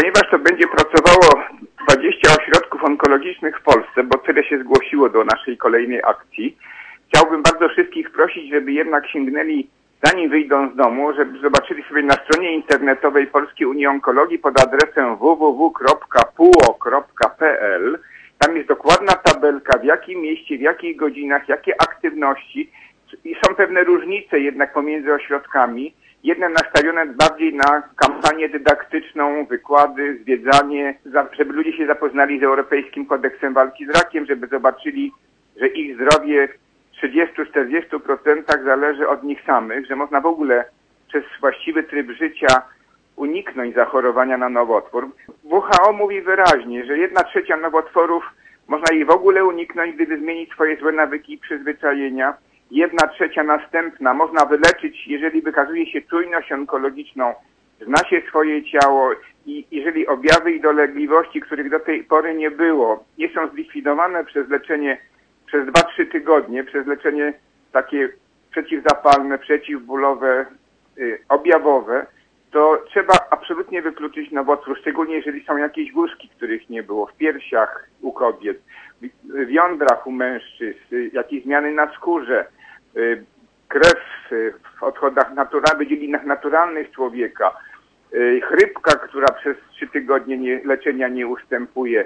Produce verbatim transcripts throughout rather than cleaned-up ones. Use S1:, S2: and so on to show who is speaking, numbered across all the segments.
S1: ponieważ to będzie pracowało dwadzieścia ośrodków onkologicznych w Polsce, bo tyle się zgłosiło do naszej kolejnej akcji, chciałbym bardzo wszystkich prosić, żeby jednak sięgnęli, zanim wyjdą z domu, żeby zobaczyli sobie na stronie internetowej Polskiej Unii Onkologii pod adresem w w w kropka p u o kropka p l. Tam jest dokładna tabelka, w jakim mieście, w jakich godzinach, jakie aktywności. I są pewne różnice jednak pomiędzy ośrodkami. Jedne nastawione bardziej na kampanię dydaktyczną, wykłady, zwiedzanie, żeby ludzie się zapoznali z Europejskim Kodeksem Walki z Rakiem, żeby zobaczyli, że ich zdrowie w trzydziestu do czterdziestu procent zależy od nich samych, że można w ogóle przez właściwy tryb życia uniknąć zachorowania na nowotwór. W H O mówi wyraźnie, że jedna trzecia nowotworów można jej w ogóle uniknąć, gdyby zmienić swoje złe nawyki i przyzwyczajenia. Jedna trzecia następna można wyleczyć, jeżeli wykazuje się czujność onkologiczną, zna się swoje ciało i jeżeli objawy i dolegliwości, których do tej pory nie było, nie są zlikwidowane przez leczenie przez dwa trzy tygodnie, przez leczenie takie przeciwzapalne, przeciwbólowe, y, objawowe, to trzeba absolutnie wykluczyć nowotwór, szczególnie jeżeli są jakieś guzki, których nie było, w piersiach u kobiet, w jądrach u mężczyzn, jakieś zmiany na skórze, krew w odchodach naturalnych, wydzielinach naturalnych człowieka, chrypka, która przez trzy tygodnie nie, leczenia nie ustępuje,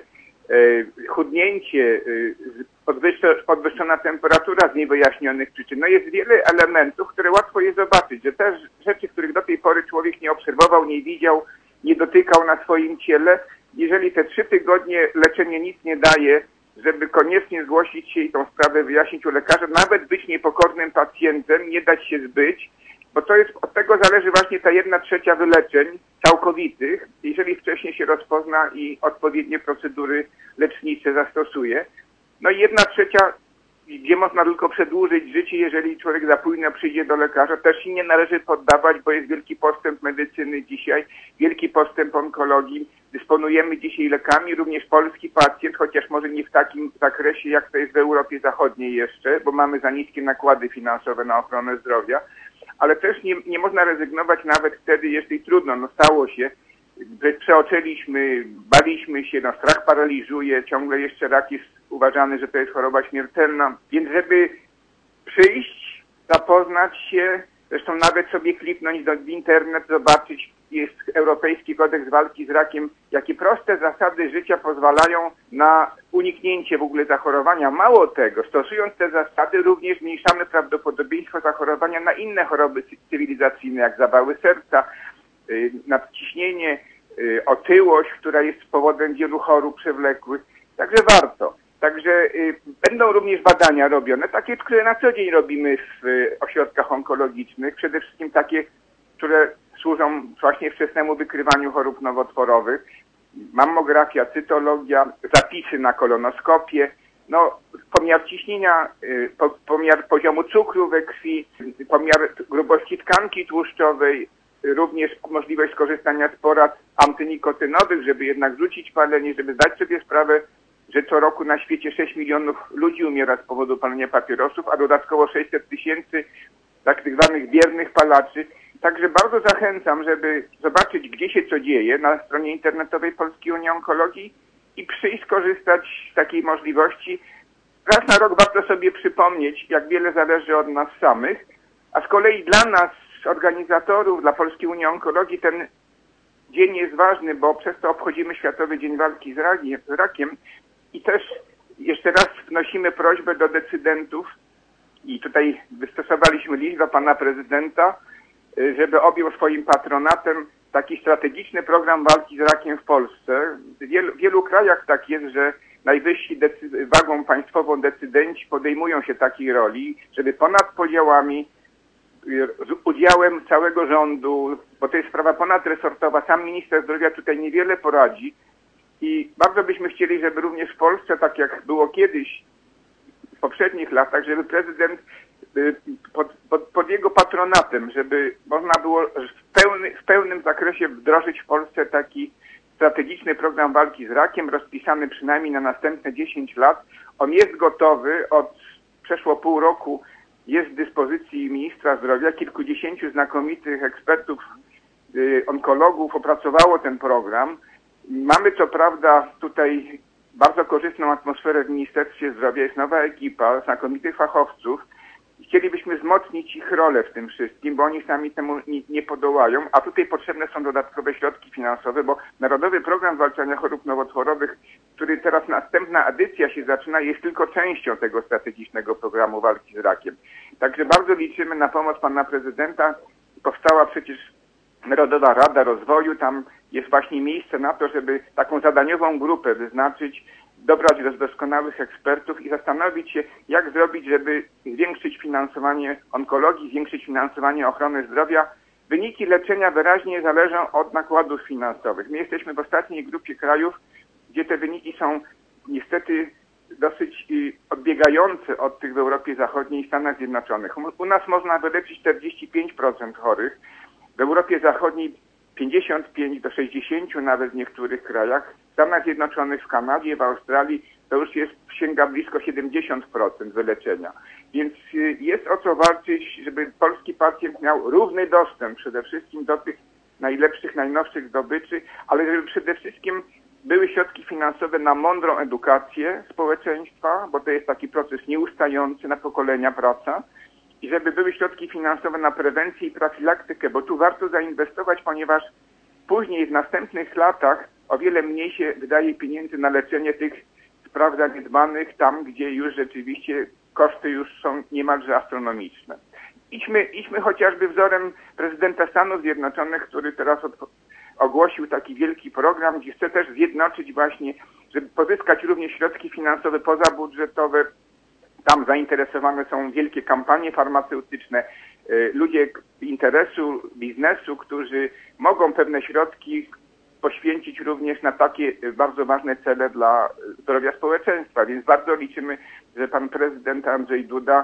S1: chudnięcie, podwyższona temperatura z niewyjaśnionych przyczyn. No jest wiele elementów, które łatwo je zobaczyć, że też rzeczy, których do tej pory człowiek nie obserwował, nie widział, nie dotykał na swoim ciele. Jeżeli te trzy tygodnie leczenie nic nie daje, żeby koniecznie zgłosić się i tą sprawę wyjaśnić u lekarza, nawet być niepokornym pacjentem, nie dać się zbyć, bo to jest, od tego zależy właśnie ta jedna trzecia wyleczeń całkowitych, jeżeli wcześniej się rozpozna i odpowiednie procedury lecznicze zastosuje. No i jedna trzecia, gdzie można tylko przedłużyć życie, jeżeli człowiek za późno przyjdzie do lekarza, też się nie należy poddawać, bo jest wielki postęp medycyny dzisiaj, wielki postęp onkologii. Dysponujemy dzisiaj lekami, również polski pacjent, chociaż może nie w takim zakresie, jak to jest w Europie Zachodniej jeszcze, bo mamy za niskie nakłady finansowe na ochronę zdrowia, ale też nie, nie można rezygnować nawet wtedy, jeśli trudno, no stało się, przeoczyliśmy, baliśmy się, no strach paraliżuje, ciągle jeszcze rak jest uważany, że to jest choroba śmiertelna, więc żeby przyjść, zapoznać się, zresztą nawet sobie kliknąć do, w internet, zobaczyć, jest Europejski Kodeks Walki z Rakiem, jakie proste zasady życia pozwalają na uniknięcie w ogóle zachorowania. Mało tego, stosując te zasady również zmniejszamy prawdopodobieństwo zachorowania na inne choroby cywilizacyjne, jak zawały serca, yy, nadciśnienie, yy, otyłość, która jest powodem wielu chorób przewlekłych. Także warto. Także y, będą również badania robione, takie, które na co dzień robimy w y, ośrodkach onkologicznych, przede wszystkim takie, które służą właśnie wczesnemu wykrywaniu chorób nowotworowych, mammografia, cytologia, zapisy na kolonoskopię, no, pomiar ciśnienia, y, po, pomiar poziomu cukru we krwi, pomiar grubości tkanki tłuszczowej, y, również możliwość skorzystania z porad antynikotynowych, żeby jednak rzucić palenie, żeby zdać sobie sprawę, że co roku na świecie sześć milionów ludzi umiera z powodu palenia papierosów, a dodatkowo sześćset tysięcy tak zwanych biernych palaczy. Także bardzo zachęcam, żeby zobaczyć, gdzie się co dzieje na stronie internetowej Polskiej Unii Onkologii i przyjść skorzystać z takiej możliwości. Raz na rok warto sobie przypomnieć, jak wiele zależy od nas samych, a z kolei dla nas, organizatorów, dla Polskiej Unii Onkologii ten dzień jest ważny, bo przez to obchodzimy Światowy Dzień Walki z Rakiem i też jeszcze raz wnosimy prośbę do decydentów i tutaj wystosowaliśmy list do pana prezydenta, żeby objął swoim patronatem taki strategiczny program walki z rakiem w Polsce. W wielu, w wielu krajach tak jest, że najwyżsi decy- wagą państwową decydenci podejmują się takiej roli, żeby ponad podziałami, z udziałem całego rządu, bo to jest sprawa ponadresortowa, sam minister zdrowia tutaj niewiele poradzi i bardzo byśmy chcieli, żeby również w Polsce, tak jak było kiedyś, w poprzednich latach, żeby prezydent pod, pod, pod jego patronatem, żeby można było w, pełny, w pełnym zakresie wdrożyć w Polsce taki strategiczny program walki z rakiem, rozpisany przynajmniej na następne dziesięć lat. On jest gotowy, od przeszło pół roku jest w dyspozycji ministra zdrowia. Kilkudziesięciu znakomitych ekspertów, yy, onkologów opracowało ten program. Mamy co prawda tutaj bardzo korzystną atmosferę w Ministerstwie Zdrowia, jest nowa ekipa znakomitych fachowców. Chcielibyśmy wzmocnić ich rolę w tym wszystkim, bo oni sami temu nie, nie podołają, a tutaj potrzebne są dodatkowe środki finansowe, bo Narodowy Program Zwalczania Chorób Nowotworowych, który teraz następna edycja się zaczyna, jest tylko częścią tego strategicznego programu walki z rakiem. Także bardzo liczymy na pomoc pana prezydenta. Powstała przecież Narodowa Rada Rozwoju, tam jest właśnie miejsce na to, żeby taką zadaniową grupę wyznaczyć, dobrać doskonałych ekspertów i zastanowić się, jak zrobić, żeby zwiększyć finansowanie onkologii, zwiększyć finansowanie ochrony zdrowia. Wyniki leczenia wyraźnie zależą od nakładów finansowych. My jesteśmy w ostatniej grupie krajów, gdzie te wyniki są niestety dosyć odbiegające od tych w Europie Zachodniej i Stanach Zjednoczonych. U nas można wyleczyć czterdzieści pięć procent chorych, w Europie Zachodniej pięćdziesiąt pięć do sześćdziesięciu nawet w niektórych krajach. W Stanach Zjednoczonych, w Kanadzie, w Australii to już jest, sięga blisko siedemdziesiąt procent wyleczenia. Więc jest o co walczyć, żeby polski pacjent miał równy dostęp przede wszystkim do tych najlepszych, najnowszych zdobyczy, ale żeby przede wszystkim były środki finansowe na mądrą edukację społeczeństwa, bo to jest taki proces nieustający, na pokolenia praca. I żeby były środki finansowe na prewencję i profilaktykę, bo tu warto zainwestować, ponieważ później w następnych latach o wiele mniej się wydaje pieniędzy na leczenie tych spraw zaniedbanych, tam gdzie już rzeczywiście koszty już są niemalże astronomiczne. Idźmy, idźmy chociażby wzorem prezydenta Stanów Zjednoczonych, który teraz od, ogłosił taki wielki program, gdzie chce też zjednoczyć właśnie, żeby pozyskać również środki finansowe pozabudżetowe. Tam zainteresowane są wielkie kampanie farmaceutyczne, ludzie interesu, biznesu, którzy mogą pewne środki poświęcić również na takie bardzo ważne cele dla zdrowia społeczeństwa. Więc bardzo liczymy, że pan prezydent Andrzej Duda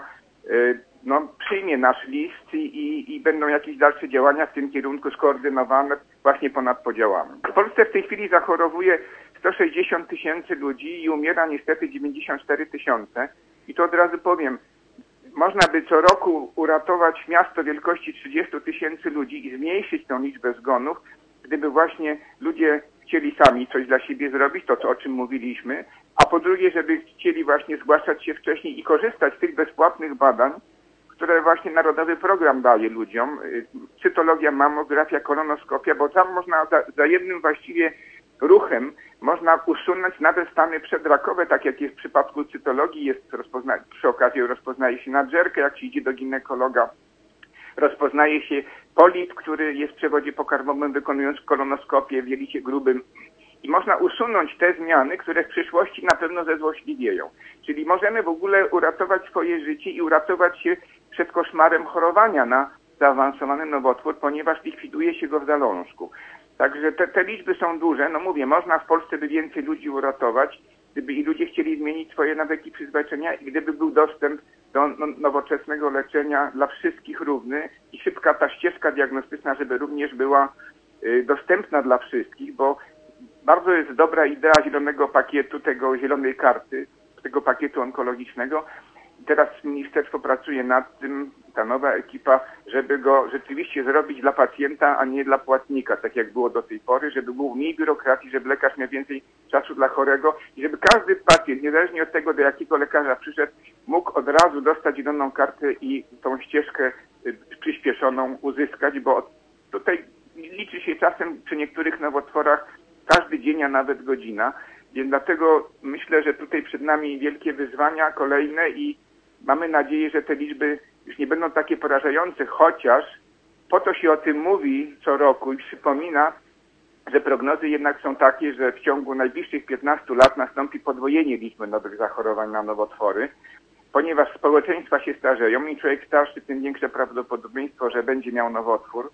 S1: no, przyjmie nasz list i, i będą jakieś dalsze działania w tym kierunku skoordynowane właśnie ponad podziałami. W Polsce w tej chwili zachorowuje sto sześćdziesiąt tysięcy ludzi i umiera niestety dziewięćdziesiąt cztery tysiące. I to od razu powiem, można by co roku uratować miasto wielkości trzydziestu tysięcy ludzi i zmniejszyć tą liczbę zgonów, gdyby właśnie ludzie chcieli sami coś dla siebie zrobić, to co, o czym mówiliśmy, a po drugie, żeby chcieli właśnie zgłaszać się wcześniej i korzystać z tych bezpłatnych badań, które właśnie Narodowy Program daje ludziom, cytologia, mammografia, kolonoskopia, bo tam można za, za jednym właściwie ruchem można usunąć nawet stany przedrakowe, tak jak jest w przypadku cytologii, jest rozpozna- przy okazji rozpoznaje się nadżerkę, jak się idzie do ginekologa, rozpoznaje się polip, który jest w przewodzie pokarmowym, wykonując kolonoskopię w jelicie grubym i można usunąć te zmiany, które w przyszłości na pewno zezłośliwieją. Czyli możemy w ogóle uratować swoje życie i uratować się przed koszmarem chorowania na zaawansowany nowotwór, ponieważ likwiduje się go w zalążku. Także te, te liczby są duże. No mówię, można w Polsce by więcej ludzi uratować, gdyby i ludzie chcieli zmienić swoje nawyki przyzwyczajenia i gdyby był dostęp do no, nowoczesnego leczenia dla wszystkich równy i szybka ta ścieżka diagnostyczna, żeby również była y, dostępna dla wszystkich, bo bardzo jest dobra idea zielonego pakietu, tego zielonej karty, tego pakietu onkologicznego. Teraz ministerstwo pracuje nad tym, ta nowa ekipa, żeby go rzeczywiście zrobić dla pacjenta, a nie dla płatnika, tak jak było do tej pory, żeby było mniej biurokracji, żeby lekarz miał więcej czasu dla chorego i żeby każdy pacjent, niezależnie od tego, do jakiego lekarza przyszedł, mógł od razu dostać zieloną kartę i tą ścieżkę przyspieszoną uzyskać, bo tutaj liczy się czasem przy niektórych nowotworach każdy dzień, a nawet godzina. Więc dlatego myślę, że tutaj przed nami wielkie wyzwania kolejne i mamy nadzieję, że te liczby już nie będą takie porażające, chociaż po to się o tym mówi co roku i przypomina, że prognozy jednak są takie, że w ciągu najbliższych piętnastu lat nastąpi podwojenie liczby nowych zachorowań na nowotwory, ponieważ społeczeństwa się starzeją i człowiek starszy, tym większe prawdopodobieństwo, że będzie miał nowotwór.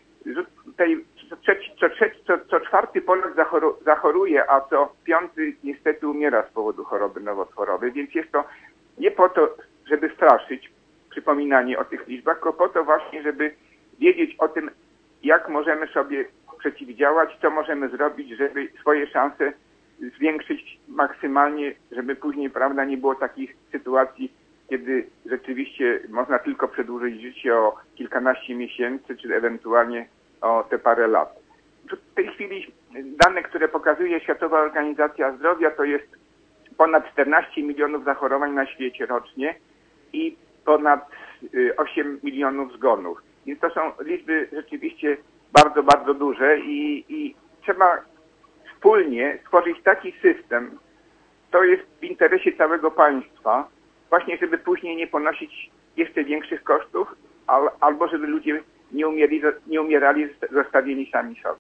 S1: Tutaj co, trzeci, co, trzeci, co, co czwarty Polak zachoru, zachoruje, a co piąty niestety umiera z powodu choroby nowotworowej, więc jest to nie po to, żeby straszyć, przypominanie o tych liczbach, tylko po to właśnie, żeby wiedzieć o tym, jak możemy sobie przeciwdziałać, co możemy zrobić, żeby swoje szanse zwiększyć maksymalnie, żeby później, prawda, nie było takich sytuacji, kiedy rzeczywiście można tylko przedłużyć życie o kilkanaście miesięcy, czy ewentualnie o te parę lat. W tej chwili dane, które pokazuje Światowa Organizacja Zdrowia, to jest ponad czternaście milionów zachorowań na świecie rocznie i ponad osiem milionów zgonów. Więc to są liczby rzeczywiście bardzo, bardzo duże i, i trzeba wspólnie stworzyć taki system, to jest w interesie całego państwa, właśnie żeby później nie ponosić jeszcze większych kosztów, al, albo żeby ludzie nie, umieli, nie umierali zostawieni sami sobie.